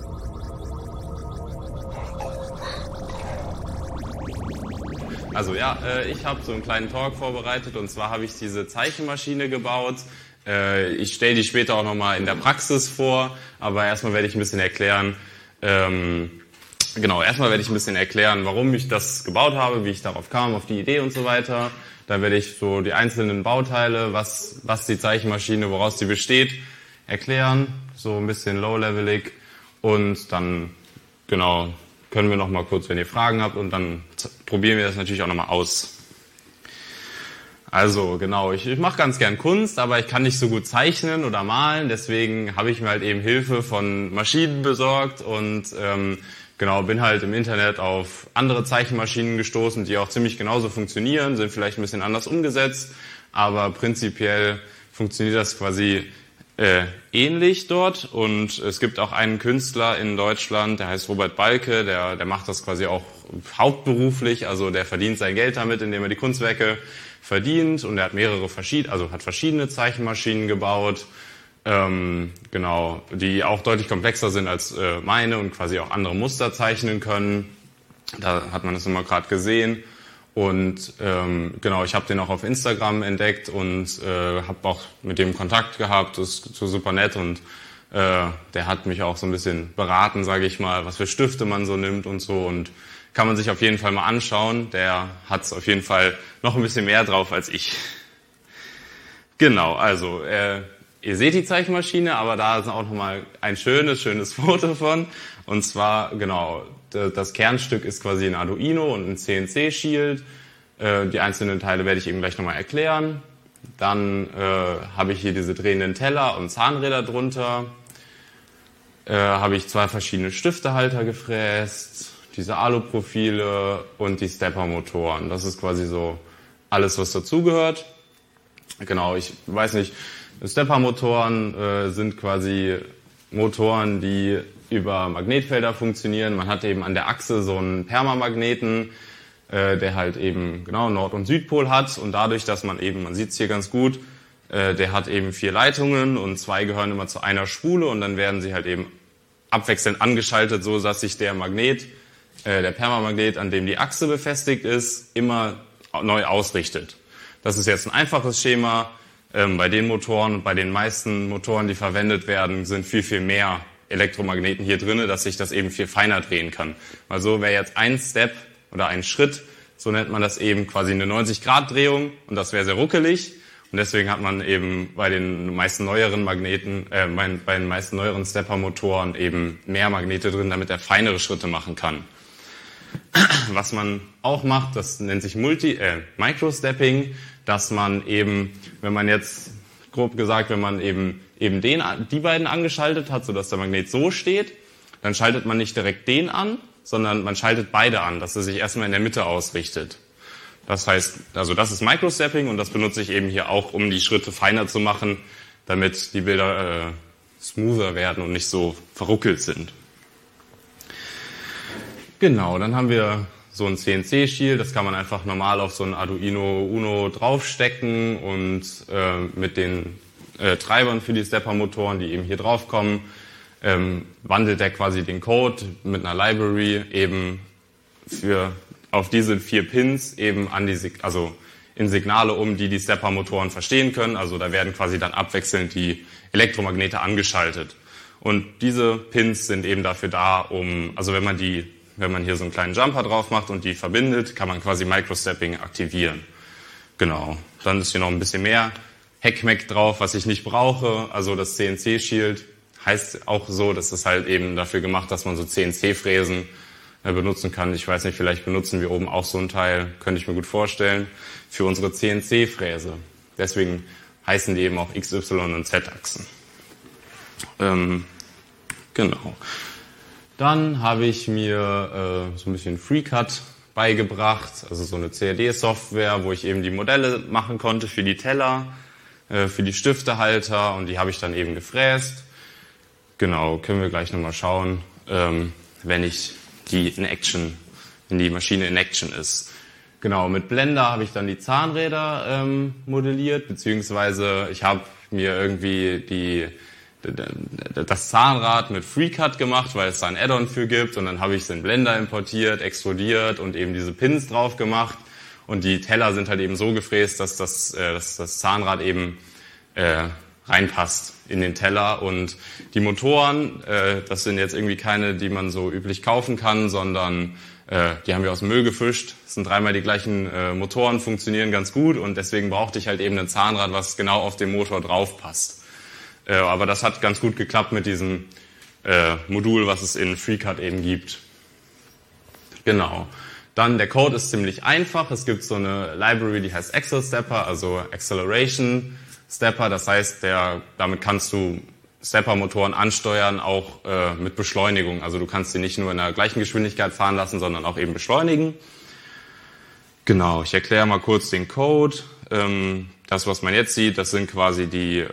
Also ja, ich habe so einen kleinen Talk vorbereitet und zwar habe ich diese Zeichenmaschine gebaut. Ich stelle die später auch nochmal in der Praxis vor, aber erstmal werde ich ein bisschen erklären, warum ich das gebaut habe, wie ich darauf kam, auf die Idee und so weiter. Dann werde ich so die einzelnen Bauteile, was die Zeichenmaschine, woraus die besteht, erklären, so ein bisschen low-levelig und dann, genau, können wir noch mal kurz, wenn ihr Fragen habt, und dann probieren wir das natürlich auch noch mal aus. Also genau, ich mache ganz gern Kunst, aber ich kann nicht so gut zeichnen oder malen, deswegen habe ich mir halt eben Hilfe von Maschinen besorgt und bin halt im Internet auf andere Zeichenmaschinen gestoßen, die auch ziemlich genauso funktionieren, sind vielleicht ein bisschen anders umgesetzt, aber prinzipiell funktioniert das quasi ähnlich dort, und es gibt auch einen Künstler in Deutschland, der heißt Robert Balke, der macht das quasi auch hauptberuflich, also der verdient sein Geld damit, indem er die Kunstwerke verdient, und er hat verschiedene Zeichenmaschinen gebaut, die auch deutlich komplexer sind als meine und quasi auch andere Muster zeichnen können. Da hat man das immer gerade gesehen. Und ich habe den auch auf Instagram entdeckt und habe auch mit dem Kontakt gehabt. Das ist so super nett, und der hat mich auch so ein bisschen beraten, sage ich mal, was für Stifte man so nimmt und so, und kann man sich auf jeden Fall mal anschauen. Der hat es auf jeden Fall noch ein bisschen mehr drauf als ich. Genau, also ihr seht die Zeichenmaschine, aber da ist auch nochmal ein schönes Foto von. Und zwar, genau, das Kernstück ist quasi ein Arduino und ein CNC-Shield. Die einzelnen Teile werde ich eben gleich nochmal erklären. Dann habe ich hier diese drehenden Teller und Zahnräder drunter. Habe ich 2 verschiedene Stiftehalter gefräst, diese Aluprofile und die Stepper-Motoren. Das ist quasi so alles, was dazugehört. Genau, ich weiß nicht, Stepper-Motoren sind quasi Motoren, die über Magnetfelder funktionieren. Man hat eben an der Achse so einen Permamagneten, der halt eben genau Nord- und Südpol hat, und dadurch, dass man sieht es hier ganz gut, der hat eben 4 Leitungen und 2 gehören immer zu einer Spule, und dann werden sie halt eben abwechselnd angeschaltet, so dass sich der Permamagnet, an dem die Achse befestigt ist, immer neu ausrichtet. Das ist jetzt ein einfaches Schema. Bei den Motoren und bei den meisten Motoren, die verwendet werden, sind viel mehr Elektromagneten hier drin, dass sich das eben viel feiner drehen kann. Also wäre jetzt ein Step oder ein Schritt, so nennt man das eben, quasi eine 90-Grad-Drehung, und das wäre sehr ruckelig. Und deswegen hat man eben bei den meisten neueren bei den meisten neueren Stepper-Motoren eben mehr Magnete drin, damit er feinere Schritte machen kann. Was man auch macht, das nennt sich Microstepping, dass man eben, wenn man jetzt, grob gesagt, wenn man eben die beiden angeschaltet hat, sodass der Magnet so steht, dann schaltet man nicht direkt den an, sondern man schaltet beide an, dass er sich erstmal in der Mitte ausrichtet. Das heißt, also das ist Microstepping, und das benutze ich eben hier auch, um die Schritte feiner zu machen, damit die Bilder smoother werden und nicht so verruckelt sind. Genau, dann haben wir so ein CNC-Shield, das kann man einfach normal auf so ein Arduino Uno draufstecken, und mit den Treibern für die Stepper-Motoren, die eben hier draufkommen, wandelt er quasi den Code mit einer Library eben auf diese 4 Pins eben in Signale die Stepper-Motoren verstehen können. Also da werden quasi dann abwechselnd die Elektromagnete angeschaltet. Und diese Pins sind eben dafür da, wenn man hier so einen kleinen Jumper drauf macht und die verbindet, kann man quasi Microstepping aktivieren. Genau. Dann ist hier noch ein bisschen mehr Heckmeck drauf, was ich nicht brauche. Also das CNC-Shield heißt auch so, das ist halt eben dafür gemacht, dass man so CNC-Fräsen benutzen kann. Ich weiß nicht, vielleicht benutzen wir oben auch so ein Teil, könnte ich mir gut vorstellen, für unsere CNC-Fräse. Deswegen heißen die eben auch X, Y und Z-Achsen. Genau. Dann habe ich mir so ein bisschen FreeCAD beigebracht, also so eine CAD-Software, wo ich eben die Modelle machen konnte für die Teller, für die Stiftehalter, und die habe ich dann eben gefräst. Genau, können wir gleich nochmal schauen, wenn die Maschine in Action ist. Genau, mit Blender habe ich dann die Zahnräder modelliert, beziehungsweise ich habe mir irgendwie das Zahnrad mit FreeCut gemacht, weil es da ein Add-on für gibt, und dann habe ich es in Blender importiert, extrudiert und eben diese Pins drauf gemacht, und die Teller sind halt eben so gefräst, dass das Zahnrad eben reinpasst in den Teller. Und die Motoren, das sind jetzt irgendwie keine, die man so üblich kaufen kann, sondern die haben wir aus dem Müll gefischt. Das sind 3-mal die gleichen Motoren, funktionieren ganz gut, und deswegen brauchte ich halt eben ein Zahnrad, was genau auf den Motor drauf passt. Aber das hat ganz gut geklappt mit diesem Modul, was es in FreeCut eben gibt. Genau. Dann der Code ist ziemlich einfach. Es gibt so eine Library, die heißt AccelStepper, also Acceleration Stepper. Das heißt, damit kannst du Stepper-Motoren ansteuern, auch mit Beschleunigung. Also du kannst sie nicht nur in der gleichen Geschwindigkeit fahren lassen, sondern auch eben beschleunigen. Genau, ich erkläre mal kurz den Code. Das, was man jetzt sieht, das sind quasi die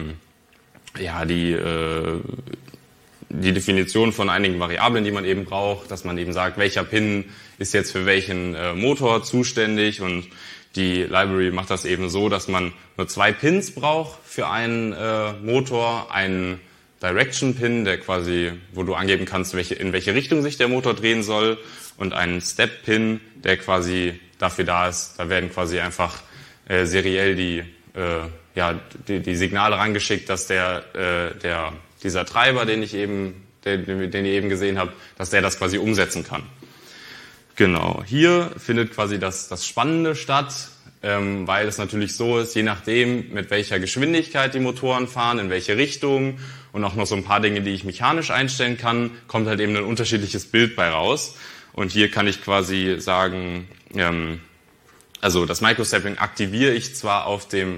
Definition von einigen Variablen, die man eben braucht, dass man eben sagt, welcher Pin ist jetzt für welchen Motor zuständig, und die Library macht das eben so, dass man nur 2 Pins braucht für einen Motor, einen Direction-Pin, der quasi, wo du angeben kannst, in welche Richtung sich der Motor drehen soll, und einen Step-Pin, der quasi dafür da ist. Da werden quasi einfach seriell die Signale rangeschickt, dass dieser Treiber, den ihr eben gesehen habt, dass der das quasi umsetzen kann. Genau, hier findet quasi das Spannende statt, weil es natürlich so ist, je nachdem, mit welcher Geschwindigkeit die Motoren fahren, in welche Richtung und auch noch so ein paar Dinge, die ich mechanisch einstellen kann, kommt halt eben ein unterschiedliches Bild bei raus. Und hier kann ich quasi sagen, also das Microstepping aktiviere ich auf dem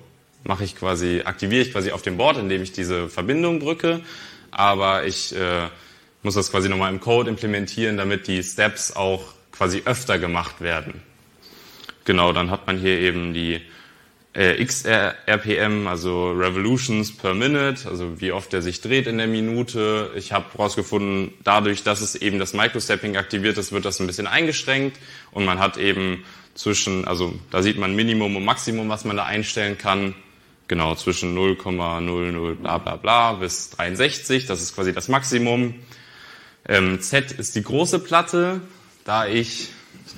Board, indem ich diese Verbindung drücke, aber ich muss das quasi nochmal im Code implementieren, damit die Steps auch quasi öfter gemacht werden. Genau, dann hat man hier eben die XRPM, also Revolutions per Minute, also wie oft er sich dreht in der Minute. Ich habe herausgefunden, dadurch, dass es eben das Microstepping aktiviert ist, wird das ein bisschen eingeschränkt, und man hat eben da sieht man Minimum und Maximum, was man da einstellen kann. Genau, zwischen 0,00 bla bla bla bis 63, das ist quasi das Maximum. Z ist die große Platte, da ich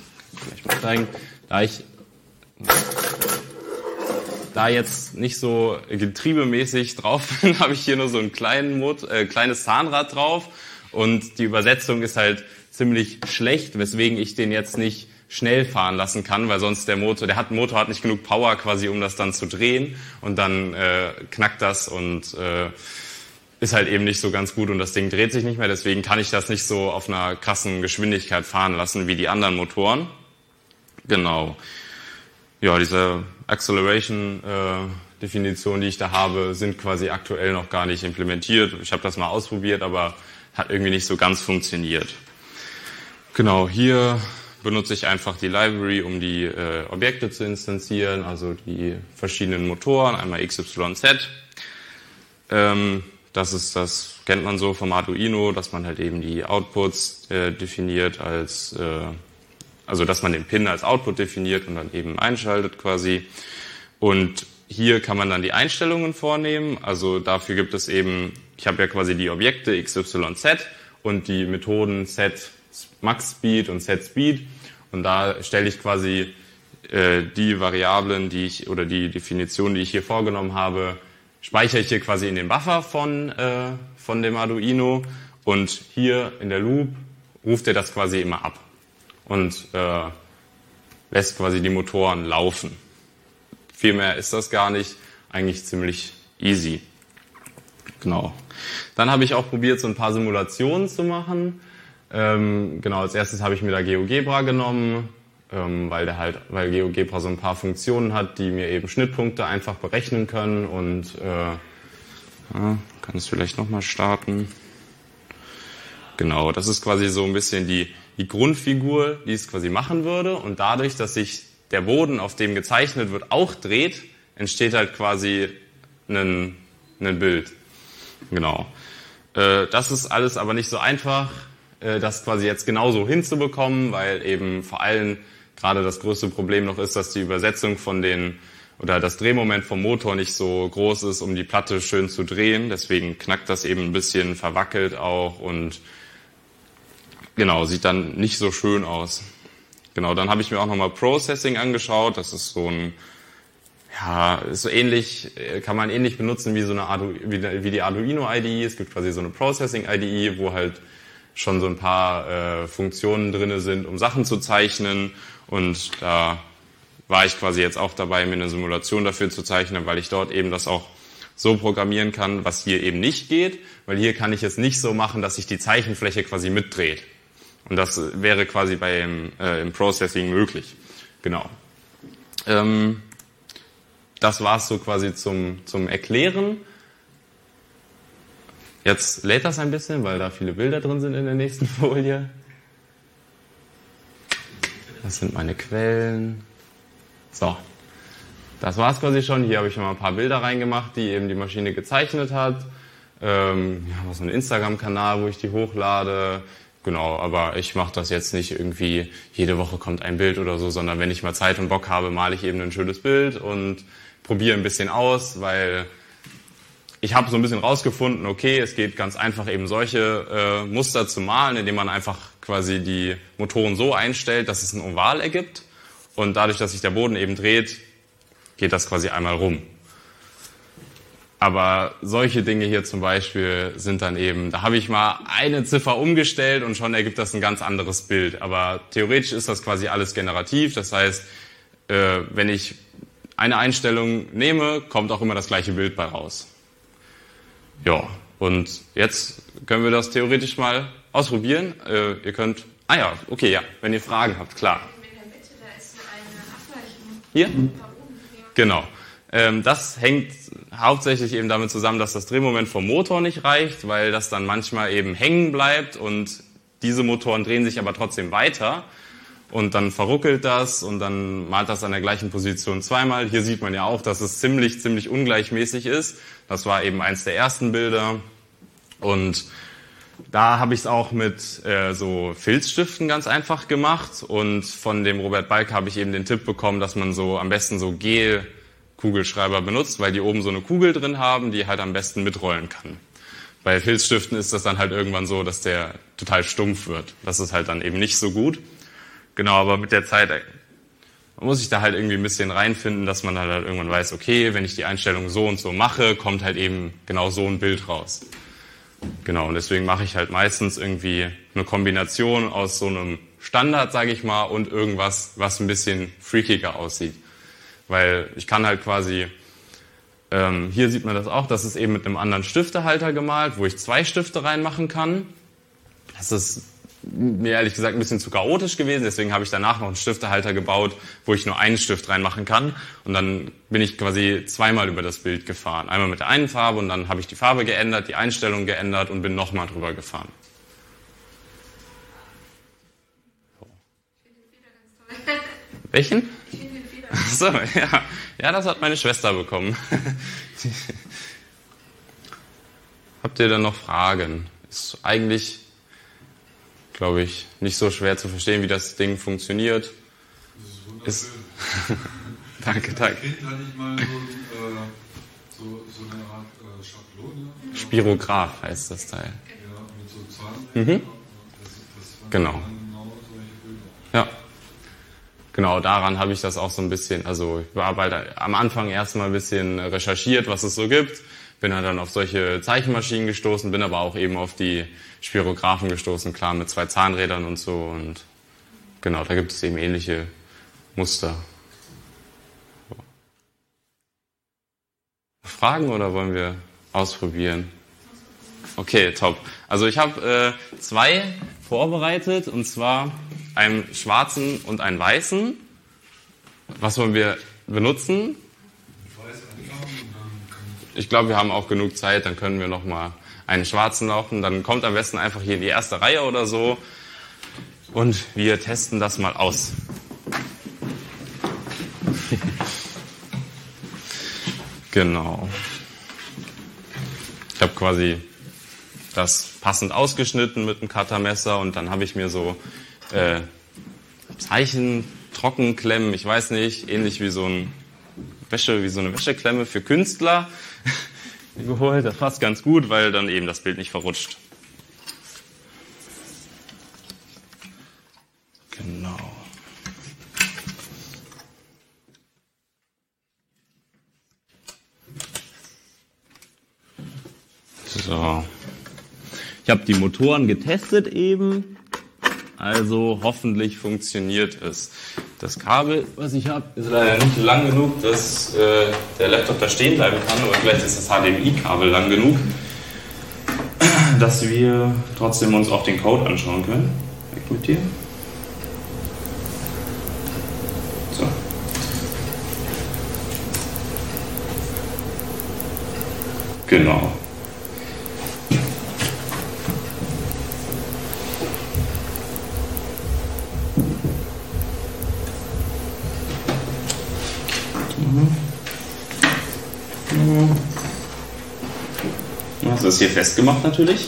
jetzt nicht so getriebemäßig drauf bin, habe ich hier nur so ein kleines Zahnrad drauf, und die Übersetzung ist halt ziemlich schlecht, weswegen ich den jetzt nicht schnell fahren lassen kann, weil sonst der Motor hat nicht genug Power quasi, um das dann zu drehen, und dann knackt das und ist halt eben nicht so ganz gut, und das Ding dreht sich nicht mehr, deswegen kann ich das nicht so auf einer krassen Geschwindigkeit fahren lassen wie die anderen Motoren. Genau. Ja, diese Acceleration-Definition, die ich da habe, sind quasi aktuell noch gar nicht implementiert. Ich habe das mal ausprobiert, aber hat irgendwie nicht so ganz funktioniert. Genau, hier benutze ich einfach die Library, um die Objekte zu instanzieren, also die verschiedenen Motoren, einmal X, Y, Z. Das kennt man so vom Arduino, dass man halt eben die Outputs definiert also dass man den Pin als Output definiert und dann eben einschaltet quasi. Und hier kann man dann die Einstellungen vornehmen. Also dafür gibt es eben, ich habe ja quasi die Objekte X, Y, Z und die Methoden Set Max Speed und Set Speed. Und da stelle ich quasi die Variablen, die Definition, die ich hier vorgenommen habe, speichere ich hier quasi in den Buffer von dem Arduino, und hier in der Loop ruft er das quasi immer ab und lässt quasi die Motoren laufen. Viel mehr ist das gar nicht, eigentlich ziemlich easy. Genau. Dann habe ich auch probiert, so ein paar Simulationen zu machen. Genau, als erstes habe ich mir da GeoGebra genommen, weil GeoGebra so ein paar Funktionen hat, die mir eben Schnittpunkte einfach berechnen können, und kann es vielleicht nochmal starten. Genau, das ist quasi so ein bisschen die Grundfigur, die es quasi machen würde, und dadurch, dass sich der Boden, auf dem gezeichnet wird, auch dreht, entsteht halt quasi ein Bild. Genau. Das ist alles aber nicht so einfach, das quasi jetzt genauso hinzubekommen, weil eben vor allem gerade das größte Problem noch ist, dass die Übersetzung oder das Drehmoment vom Motor nicht so groß ist, um die Platte schön zu drehen. Deswegen knackt das eben ein bisschen, verwackelt auch und genau, sieht dann nicht so schön aus. Genau, dann habe ich mir auch nochmal Processing angeschaut. Das ist so ein, ja, ist so ähnlich, kann man ähnlich benutzen wie so eine wie die Arduino IDE. Es gibt quasi so eine Processing IDE, wo halt schon so ein paar Funktionen drinne sind, um Sachen zu zeichnen. Und da war ich quasi jetzt auch dabei, mir eine Simulation dafür zu zeichnen, weil ich dort eben das auch so programmieren kann, was hier eben nicht geht, weil hier kann ich es nicht so machen, dass sich die Zeichenfläche quasi mitdreht. Und das wäre quasi im Processing möglich. Genau. Das war es so quasi zum Erklären. Jetzt lädt das ein bisschen, weil da viele Bilder drin sind in der nächsten Folie. Das sind meine Quellen. So, das war's quasi schon. Hier habe ich noch mal ein paar Bilder reingemacht, die eben die Maschine gezeichnet hat. Ja, so ein Instagram-Kanal, wo ich die hochlade. Genau, aber ich mache das jetzt nicht irgendwie, jede Woche kommt ein Bild oder so, sondern wenn ich mal Zeit und Bock habe, male ich eben ein schönes Bild und probiere ein bisschen aus, weil ich habe so ein bisschen rausgefunden, okay, es geht ganz einfach eben solche Muster zu malen, indem man einfach quasi die Motoren so einstellt, dass es ein Oval ergibt. Und dadurch, dass sich der Boden eben dreht, geht das quasi einmal rum. Aber solche Dinge hier zum Beispiel sind dann eben, da habe ich mal eine Ziffer umgestellt und schon ergibt das ein ganz anderes Bild. Aber theoretisch ist das quasi alles generativ. Das heißt, wenn ich eine Einstellung nehme, kommt auch immer das gleiche Bild bei raus. Ja, und jetzt können wir das theoretisch mal ausprobieren. Ihr könnt, okay, ja, wenn ihr Fragen habt, klar. Hier? Genau. Das hängt hauptsächlich eben damit zusammen, dass das Drehmoment vom Motor nicht reicht, weil das dann manchmal eben hängen bleibt und diese Motoren drehen sich aber trotzdem weiter und dann verruckelt das und dann malt das an der gleichen Position zweimal. Hier sieht man ja auch, dass es ziemlich ungleichmäßig ist. Das war eben eins der ersten Bilder und da habe ich es auch mit so Filzstiften ganz einfach gemacht und von dem Robert Balke habe ich eben den Tipp bekommen, dass man so am besten so Gel-Kugelschreiber benutzt, weil die oben so eine Kugel drin haben, die halt am besten mitrollen kann. Bei Filzstiften ist das dann halt irgendwann so, dass der total stumpf wird. Das ist halt dann eben nicht so gut. Genau, aber mit der Zeit man muss sich da halt irgendwie ein bisschen reinfinden, dass man halt irgendwann weiß, okay, wenn ich die Einstellung so und so mache, kommt halt eben genau so ein Bild raus. Genau, und deswegen mache ich halt meistens irgendwie eine Kombination aus so einem Standard, sage ich mal, und irgendwas, was ein bisschen freakiger aussieht. Weil ich kann halt quasi, hier sieht man das auch, das ist eben mit einem anderen Stiftehalter gemalt, wo ich 2 Stifte reinmachen kann. Das ist mir ehrlich gesagt ein bisschen zu chaotisch gewesen, deswegen habe ich danach noch einen Stiftehalter gebaut, wo ich nur einen Stift reinmachen kann und dann bin ich quasi zweimal über das Bild gefahren. Einmal mit der einen Farbe und dann habe ich die Farbe geändert, die Einstellung geändert und bin nochmal drüber gefahren. Ich finde den Feder ganz toll. Welchen? Ich finde den Feder. Ach so, ja. Ja, das hat meine Schwester bekommen. Habt ihr dann noch Fragen? Ist eigentlich, glaube ich, nicht so schwer zu verstehen, wie das Ding funktioniert. Das ist wunderschön. Danke. Als Kind hatte ich mal so eine Art Schablone. Spirograph heißt das Teil. Ja, mit so Zahnrädern. Das Genau. genau solche Bilder. Ja. Genau, daran habe ich das auch so ein bisschen, also ich habe halt am Anfang erstmal ein bisschen recherchiert, was es so gibt, bin dann auf solche Zeichenmaschinen gestoßen, bin aber auch eben auf die Spirographen gestoßen, klar, mit 2 Zahnrädern und so und genau, da gibt es eben ähnliche Muster. Fragen oder wollen wir ausprobieren? Okay, top. Also ich habe 2 vorbereitet und zwar einen schwarzen und einen weißen. Was wollen wir benutzen? Ich glaube, wir haben auch genug Zeit, dann können wir noch mal einen schwarzen laufen. Dann kommt am besten einfach hier in die erste Reihe oder so und wir testen das mal aus. Genau. Ich habe quasi das passend ausgeschnitten mit einem Cuttermesser und dann habe ich mir so Zeichen, Trockenklemmen, ich weiß nicht, ähnlich wie so ein wie so eine Wäscheklemme für Künstler geholt. Das passt ganz gut, weil dann eben das Bild nicht verrutscht. Genau. So. Ich habe die Motoren getestet eben. Also hoffentlich funktioniert es. Das Kabel, was ich habe, ist leider nicht lang genug, dass der Laptop da stehen bleiben kann. Aber vielleicht ist das HDMI-Kabel lang genug, dass wir trotzdem uns auch den Code anschauen können. Weg mit dir. So. Genau. Das ist hier festgemacht natürlich.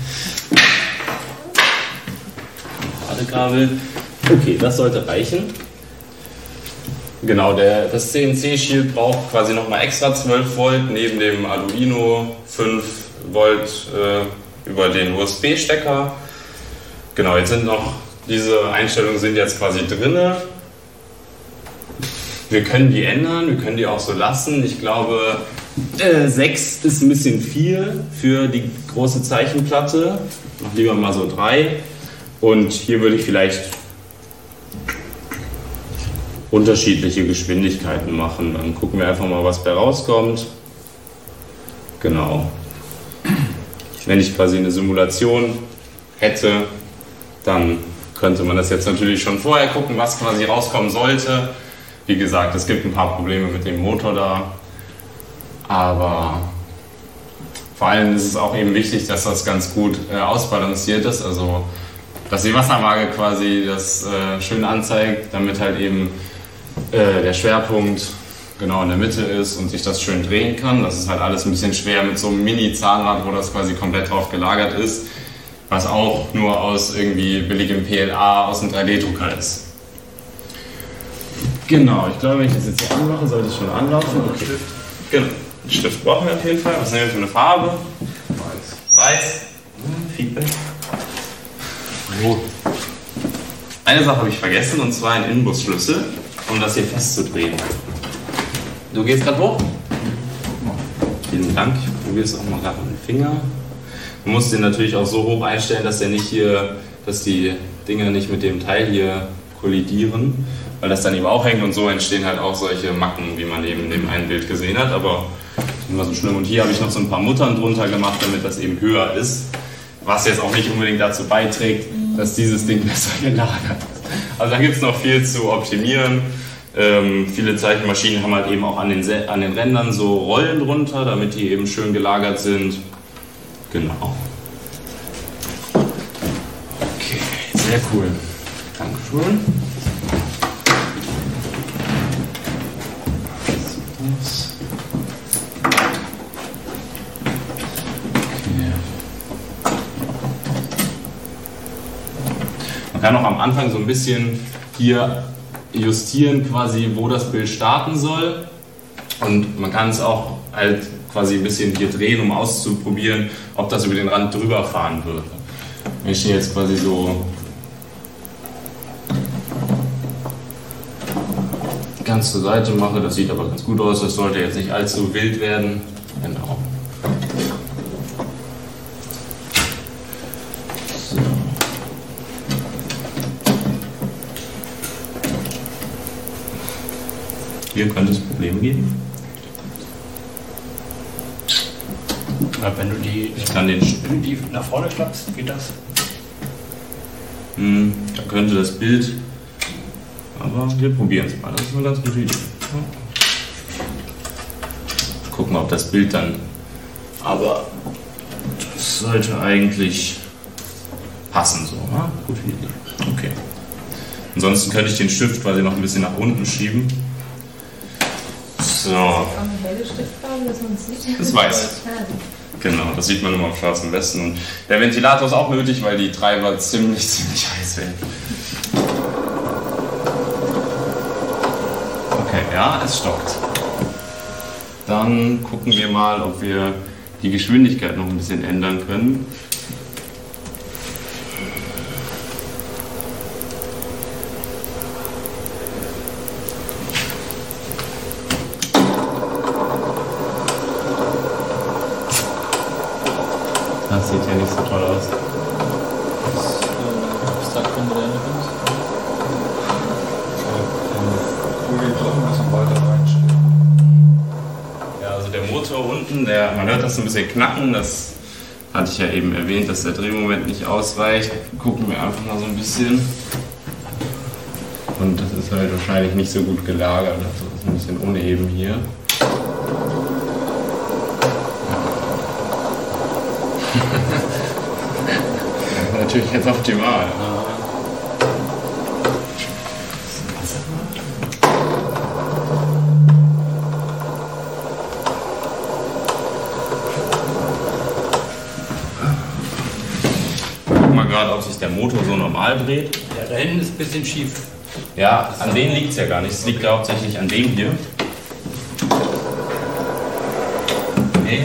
Ladekabel. Okay, das sollte reichen. Genau, das CNC-Shield braucht quasi nochmal extra 12 Volt neben dem Arduino, 5 Volt über den USB-Stecker. Genau, jetzt sind noch, diese Einstellungen sind jetzt quasi drinne. Wir können die ändern, wir können die auch so lassen. Ich glaube, 6 ist ein bisschen viel für die große Zeichenplatte. Mach lieber mal so 3. Und hier würde ich vielleicht unterschiedliche Geschwindigkeiten machen. Dann gucken wir einfach mal, was bei rauskommt. Genau. Wenn ich quasi eine Simulation hätte, dann könnte man das jetzt natürlich schon vorher gucken, was quasi rauskommen sollte. Wie gesagt, es gibt ein paar Probleme mit dem Motor da, aber vor allem ist es auch eben wichtig, dass das ganz gut ausbalanciert ist, also dass die Wasserwaage quasi das schön anzeigt, damit halt eben der Schwerpunkt genau in der Mitte ist und sich das schön drehen kann. Das ist halt alles ein bisschen schwer mit so einem Mini-Zahnrad, wo das quasi komplett drauf gelagert ist, was auch nur aus irgendwie billigem PLA aus dem 3D-Drucker ist. Genau, ich glaube, wenn ich das jetzt hier anmache, sollte es schon anlaufen. Okay. Genau. Einen Stift brauchen wir auf jeden Fall. Was nehmen wir für eine Farbe? Weiß. Feedback. Eine Sache habe ich vergessen, und zwar einen Inbusschlüssel, um das hier festzudrehen. Du gehst gerade hoch? Vielen Dank. Ich probiere es auch mal gerade mit dem Finger. Du musst den natürlich auch so hoch einstellen, dass der nicht hier, dass die Dinger nicht mit dem Teil hier kollidieren, weil das dann eben auch hängt, und so entstehen halt auch solche Macken, wie man eben in dem einen Bild gesehen hat, aber nicht immer so schlimm. Und hier habe ich noch so ein paar Muttern drunter gemacht, damit das eben höher ist, was jetzt auch nicht unbedingt dazu beiträgt, dass dieses Ding besser gelagert ist. Also da gibt es noch viel zu optimieren. Viele Zeichenmaschinen haben halt eben auch an den Rändern so Rollen drunter, damit die eben schön gelagert sind. Genau. Okay, sehr cool. Dankeschön. Man kann auch am Anfang so ein bisschen hier justieren, quasi, wo das Bild starten soll. Und man kann es auch halt quasi ein bisschen hier drehen, um auszuprobieren, ob das über den Rand drüber fahren würde. Wenn ich hier jetzt quasi so ganz zur Seite mache, das sieht aber ganz gut aus, das sollte jetzt nicht allzu wild werden. Genau. Hier könnte es Probleme geben. Ja, wenn du die nach vorne klappst, geht das? Da könnte das Bild, aber wir probieren es mal. Das ist eine ganz gute Idee. Gucken wir, ob das Bild dann, aber das sollte eigentlich passen so. Ne? Gute Idee. Okay. Ansonsten könnte ich den Stift quasi noch ein bisschen nach unten schieben. So. Eine helle Stiftfarbe, dass man es sieht. Das weiß. Genau, das sieht man immer am schwarzen Westen. Und der Ventilator ist auch nötig, weil die Treiber ziemlich heiß werden. Okay, ja, es stockt. Dann gucken wir mal, ob wir die Geschwindigkeit noch ein bisschen ändern können. Das sieht ja nicht so toll aus. Abstrakte moderne Kunst. Kugel doch ein bisschen weiter reinstellen. Ja, also der Motor unten, man hört das ein bisschen knacken, das hatte ich ja eben erwähnt, dass der Drehmoment nicht ausreicht. Gucken wir einfach mal so ein bisschen. Und das ist halt wahrscheinlich nicht so gut gelagert, also das ist ein bisschen uneben hier. Natürlich jetzt optimal. Guck mal gerade, ob sich der Motor so normal dreht. Ja, da hinten ist ein bisschen schief. Ja, an denen liegt es ja gar nicht. Es liegt ja hauptsächlich an dem hier. Nee.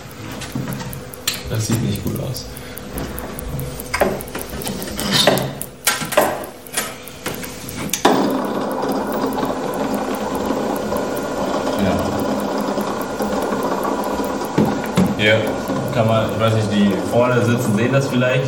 Das sieht nicht gut aus. Hier kann man, ich weiß nicht, die vorne sitzen, sehen das vielleicht.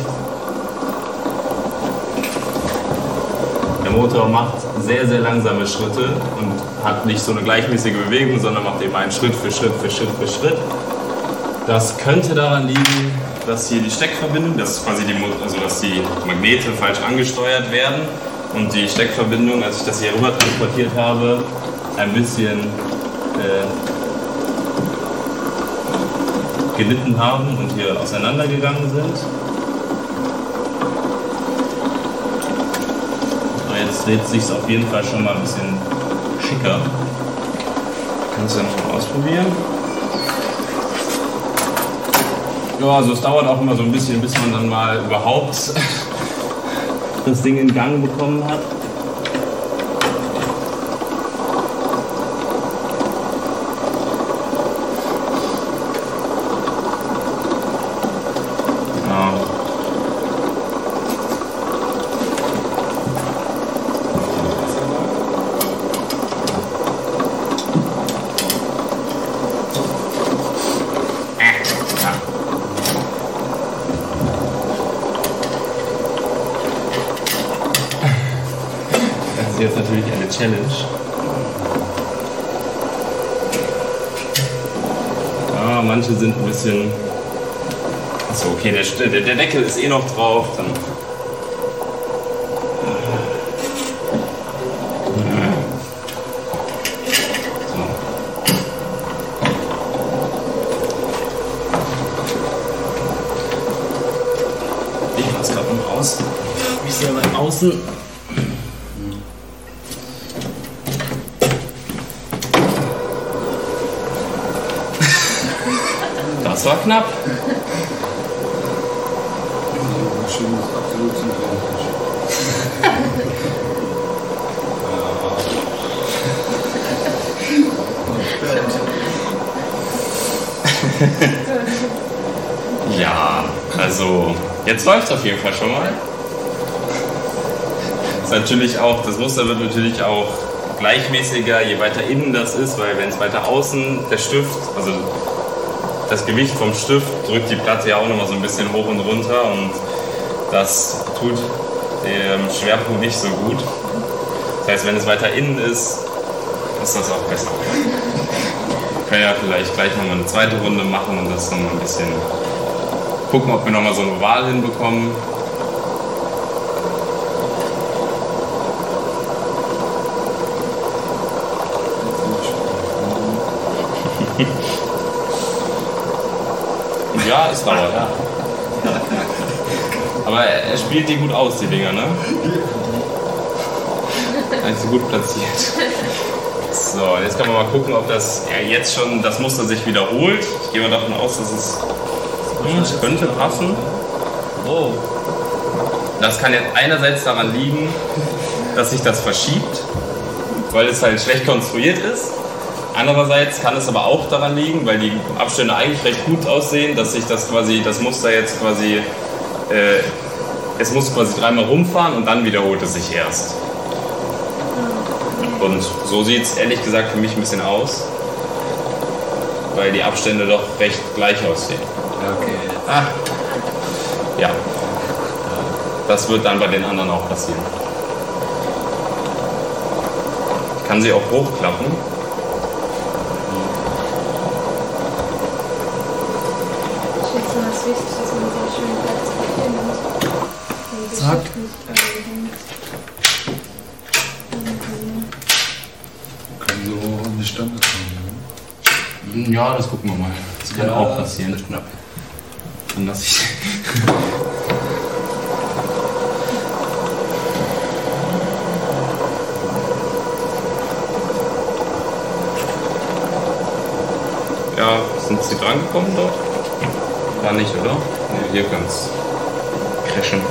Der Motor macht sehr, sehr langsame Schritte und hat nicht so eine gleichmäßige Bewegung, sondern macht eben einen Schritt für Schritt für Schritt für Schritt. Das könnte daran liegen, dass hier die Steckverbindung, dass quasi dass die Magnete falsch angesteuert werden und die Steckverbindung, als ich das hier rüber transportiert habe, ein bisschen gelitten haben und hier auseinandergegangen sind. Aber jetzt dreht es sich auf jeden Fall schon mal ein bisschen schicker. Kannst du ja noch mal ausprobieren. Ja, also es dauert auch immer so ein bisschen, bis man dann mal überhaupt das Ding in Gang bekommen hat. Das ist jetzt natürlich eine Challenge. Ja, manche sind ein bisschen... Achso, okay, der Deckel ist eh noch drauf. Dann ich mach's gerade noch aus. Ich sehe mal außen. Das war knapp. Die Maschine ist absolut sympathisch. Ja, also jetzt läuft es auf jeden Fall schon mal. Ist natürlich auch, das Muster wird natürlich auch gleichmäßiger, je weiter innen das ist, weil wenn es weiter außen der Stift, also das Gewicht vom Stift drückt die Platte ja auch nochmal so ein bisschen hoch und runter und das tut dem Schwerpunkt nicht so gut. Das heißt, wenn es weiter innen ist das auch besser. Wir können ja vielleicht gleich nochmal eine zweite Runde machen und das nochmal ein bisschen gucken, ob wir nochmal so ein Oval hinbekommen. Ja, es dauert. Ja. Aber er spielt die gut aus, die Dinger, ne? Er ist gut platziert. So, jetzt kann man mal gucken, ob das jetzt schon das Muster sich wiederholt. Ich gehe mal davon aus, dass es könnte passen. Oh. Das kann jetzt einerseits daran liegen, dass sich das verschiebt, weil es halt schlecht konstruiert ist. Andererseits kann es aber auch daran liegen, weil die Abstände eigentlich recht gut aussehen, dass sich das Muster jetzt quasi, es muss quasi dreimal rumfahren und dann wiederholt es sich erst. Und so sieht es ehrlich gesagt für mich ein bisschen aus, weil die Abstände doch recht gleich aussehen. Okay. Ja. Das wird dann bei den anderen auch passieren. Ich kann sie auch hochklappen. Ich schätze mal, es ist wichtig, dass man so schön Platz Papier nimmt. Zack. Kann so an die Stange kommen. Ja, das gucken wir mal. Das kann auch passieren. Das ist knapp. Dann lasse ich. Ja, sind Sie dran gekommen dort? Da nicht, oder? Nee, hier kann es crashen.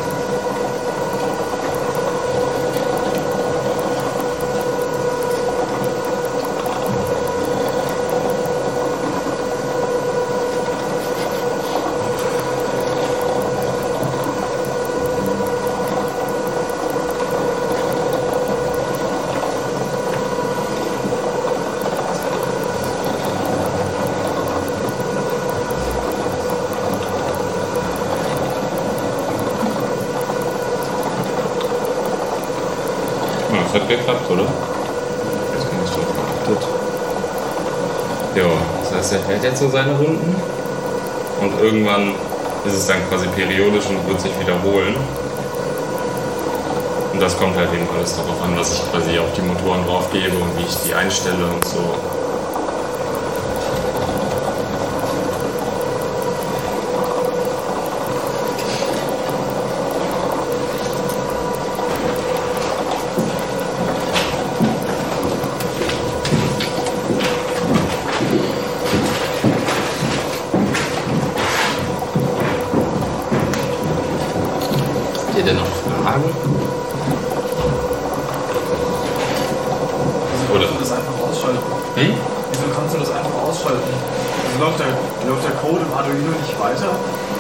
Das hat geklappt, oder? Jetzt bin ich drauf geachtet. Ja, das heißt, er hält jetzt so seine Runden und irgendwann ist es dann quasi periodisch und wird sich wiederholen. Und das kommt halt eben alles darauf an, was ich quasi auf die Motoren drauf gebe und wie ich die einstelle und so. Habt ihr denn noch Fragen? Wieso kannst du das einfach ausschalten? Wieso kannst du das einfach ausschalten? Also läuft der Code im Arduino nicht weiter?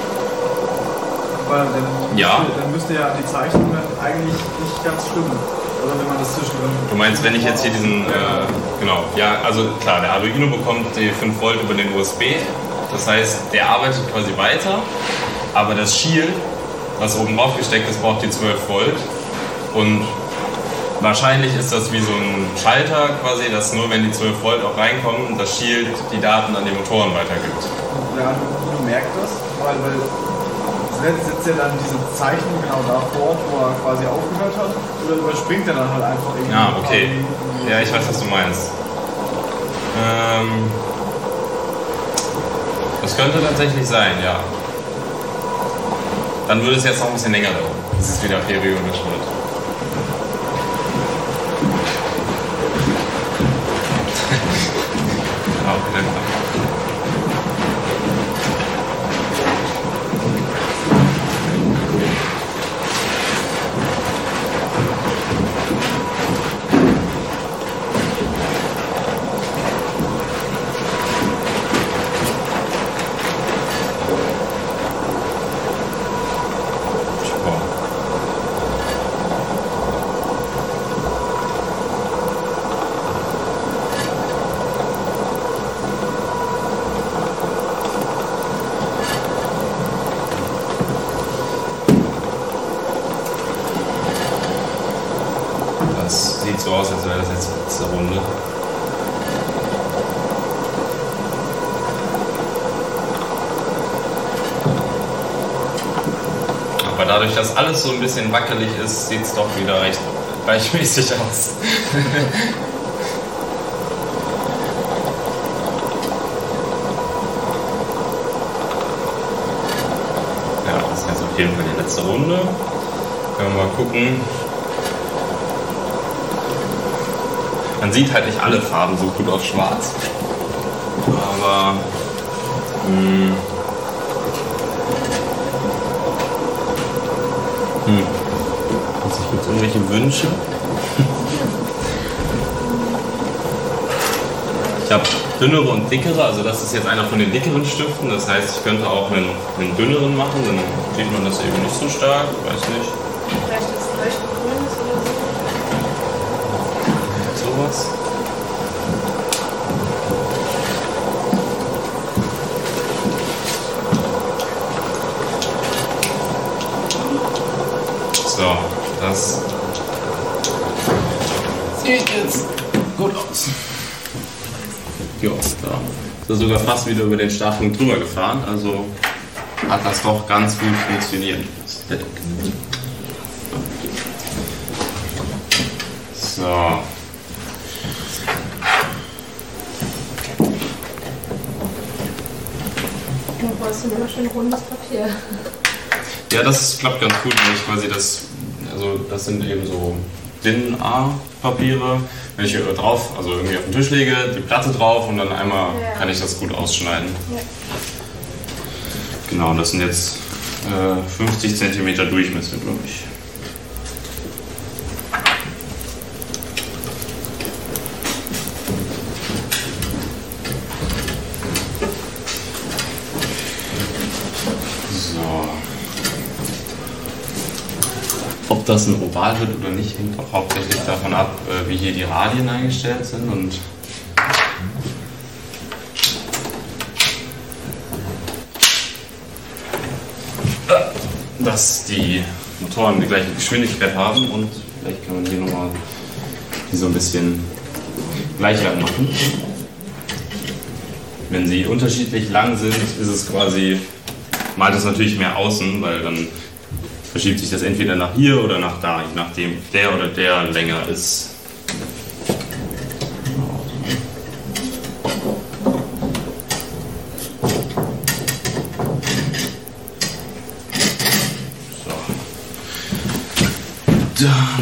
Weil dann müsste ja die Zeichnung dann eigentlich nicht ganz stimmen. Oder wenn man das zwischendrin... Du meinst, wenn ich jetzt hier diesen, genau, ja, also klar, der Arduino bekommt die 5 Volt über den USB. Das heißt, der arbeitet quasi weiter, aber das Shield, was oben drauf gesteckt ist, braucht die 12 Volt. Und wahrscheinlich ist das wie so ein Schalter quasi, dass nur wenn die 12 Volt auch reinkommen, das Shield die Daten an die Motoren weitergibt. Der Arduino merkt das, weil setzt ja dann diese Zeichnung genau da fort, wo er quasi aufgehört hat, oder überspringt er dann halt einfach irgendwie. Ja, okay. Ja, ich weiß, was du meinst. Das könnte tatsächlich sein, ja. Dann würde es jetzt noch ein bisschen länger dauern, bis es wieder periodisch wird. Auf jeden Fall. Das sieht so aus, als wäre das jetzt die letzte Runde. Aber dadurch, dass alles so ein bisschen wackelig ist, sieht es doch wieder recht gleichmäßig aus. Ja, das ist jetzt auf jeden Fall die letzte Runde. Können wir mal gucken. Man sieht halt nicht alle Farben so gut auf schwarz. Aber gibt es irgendwelche Wünsche? Ich habe dünnere und dickere, also das ist jetzt einer von den dickeren Stiften, das heißt, ich könnte auch einen dünneren machen, dann sieht man das eben nicht so stark, weiß nicht. Vielleicht das leuchtgrünes oder so. Sowas. So, das sieht jetzt gut aus. Jo, da ist sogar fast wieder über den Startpunkt drüber gefahren, also hat das doch ganz gut funktioniert. So. Du brauchst immer schön rundes Papier. Ja, das klappt ganz gut, wenn ich quasi das sind eben so DIN-A-Papiere. Wenn ich hier drauf, also irgendwie auf den Tisch lege, die Platte drauf und dann einmal kann ich das gut ausschneiden. Ja. Genau, das sind jetzt 50 cm Durchmesser, glaube ich. Ob das ein Oval wird oder nicht, hängt auch hauptsächlich davon ab, wie hier die Radien eingestellt sind und dass die Motoren die gleiche Geschwindigkeit haben und vielleicht kann man hier nochmal die so ein bisschen gleicher machen. Wenn sie unterschiedlich lang sind, ist es quasi, malt es natürlich mehr außen, weil dann verschiebt sich das entweder nach hier oder nach da, je nachdem der oder der länger ist. So. Dann.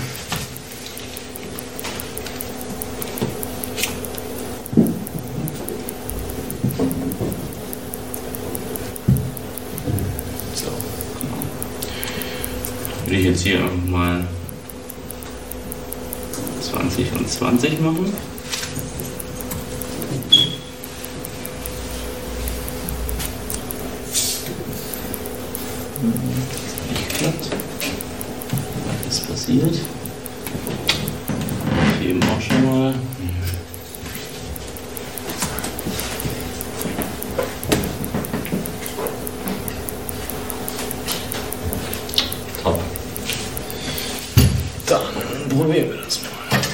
Würde ich jetzt hier mal 20 und 20 machen. Nicht klappt. Was ist passiert? Eben auch schon mal. Top. Dann probieren wir das mal.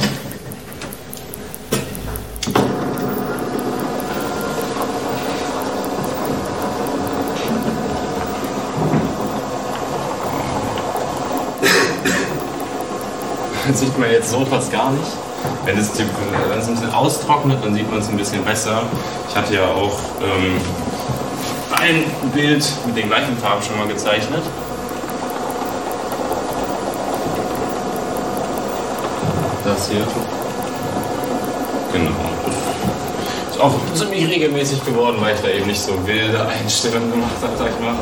Das sieht man jetzt so fast gar nicht. Wenn es ein bisschen austrocknet, dann sieht man es ein bisschen besser. Ich hatte ja auch ein Bild mit den gleichen Farben schon mal gezeichnet. Das hier. Genau. Ist auch ziemlich regelmäßig geworden, weil ich da eben nicht so wilde Einstellungen gemacht habe, sag ich mal.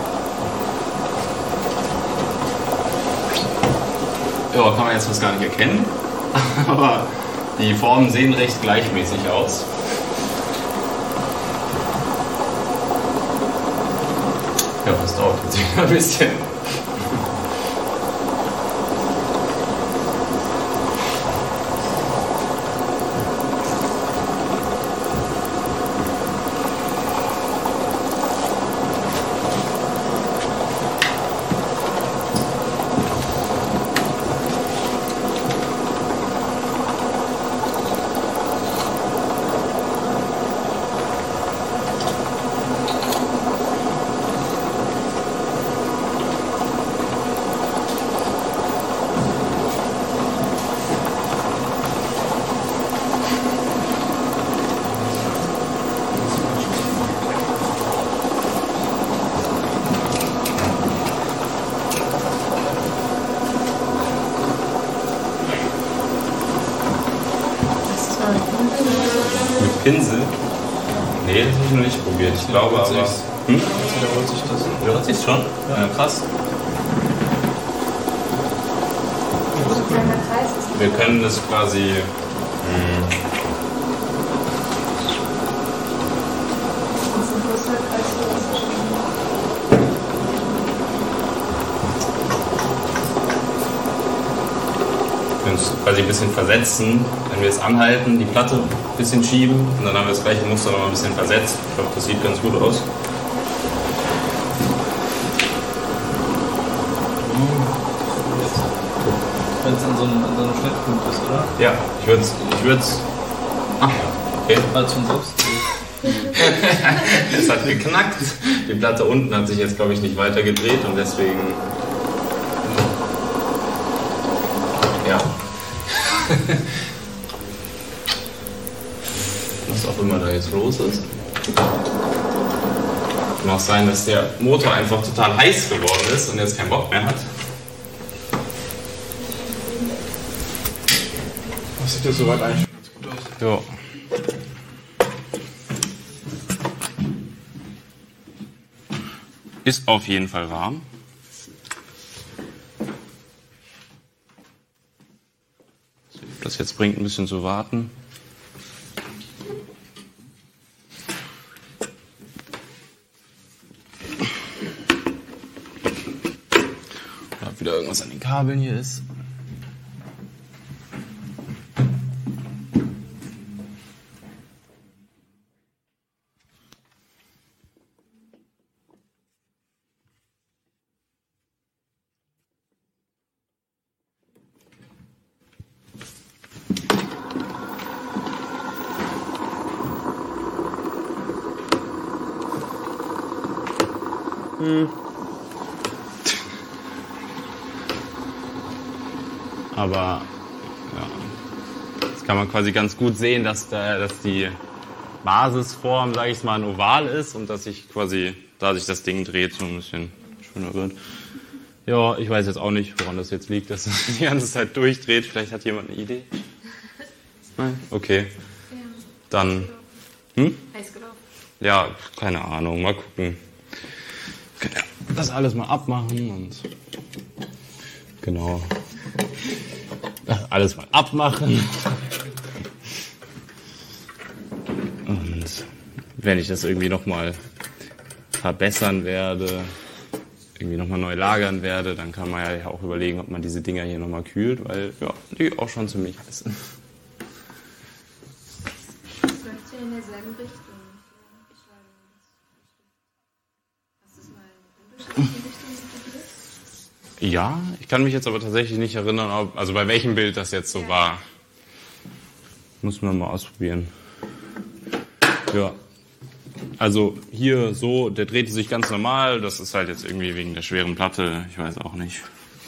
Ja, kann man jetzt fast gar nicht erkennen, aber die Formen sehen recht gleichmäßig aus. Ja, das dauert jetzt wieder ein bisschen. Mit Pinsel? Nee, das habe ich noch nicht probiert. Ich glaube aber. Wiederholt sich das? Wiederholt sich schon? Ja, krass. So ein kleiner Kreis ist Wir können das quasi uns quasi ein bisschen versetzen, wenn wir es anhalten, die Platte ein bisschen schieben und dann haben wir das gleiche Muster noch ein bisschen versetzt. Ich glaube, das sieht ganz gut aus. Wenn es an so einem Schnittpunkt ist, oder? Ja, ich würde es. Ach, okay. Als von selbst. Es hat geknackt. Die Platte unten hat sich jetzt, glaube ich, nicht weiter gedreht und deswegen. Ja. Was auch immer da jetzt los ist. Kann auch sein, dass der Motor einfach total heiß geworden ist und jetzt keinen Bock mehr hat. Das sieht ja soweit eigentlich ganz gut aus. Ja. Ist auf jeden Fall warm. Ob das jetzt bringt, ein bisschen zu warten. Ob wieder irgendwas an den Kabeln hier ist. Aber ja, jetzt kann man quasi ganz gut sehen, dass die Basisform, sage ich mal, ein Oval ist und dass sich quasi, da sich das Ding dreht, so ein bisschen schöner wird. Ja, ich weiß jetzt auch nicht, woran das jetzt liegt, dass es die ganze Zeit durchdreht. Vielleicht hat jemand eine Idee? Nein? Okay. Dann. Heiß gelaufen. Ja, keine Ahnung, mal gucken. Können ja das alles mal abmachen und genau. Das alles mal abmachen. Und wenn ich das irgendwie nochmal verbessern werde, irgendwie nochmal neu lagern werde, dann kann man ja auch überlegen, ob man diese Dinger hier nochmal kühlt, weil ja, die auch schon ziemlich heiß sind. Das läuft ja in derselben Richtung. Hast du es mal in unterschiedliche Richtungen probiert? Ja, ich kann mich jetzt aber tatsächlich nicht erinnern, also bei welchem Bild das jetzt so war. Muss man mal ausprobieren. Ja. Also hier so, der drehte sich ganz normal. Das ist halt jetzt irgendwie wegen der schweren Platte. Ich weiß auch nicht.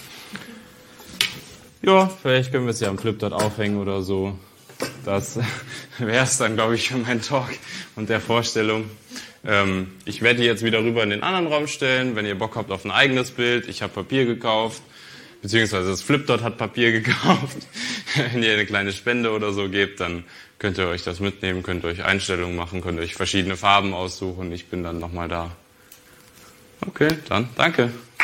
Ja, vielleicht können wir es ja am Flipdart aufhängen oder so. Das wäre es dann, glaube ich, für meinen Talk und der Vorstellung. Ich werde die jetzt wieder rüber in den anderen Raum stellen, wenn ihr Bock habt auf ein eigenes Bild. Ich habe Papier gekauft, beziehungsweise das Flipdart hat Papier gekauft. Wenn ihr eine kleine Spende oder so gebt, dann könnt ihr euch das mitnehmen, könnt ihr euch Einstellungen machen, könnt ihr euch verschiedene Farben aussuchen. Ich bin dann nochmal da. Okay, dann danke.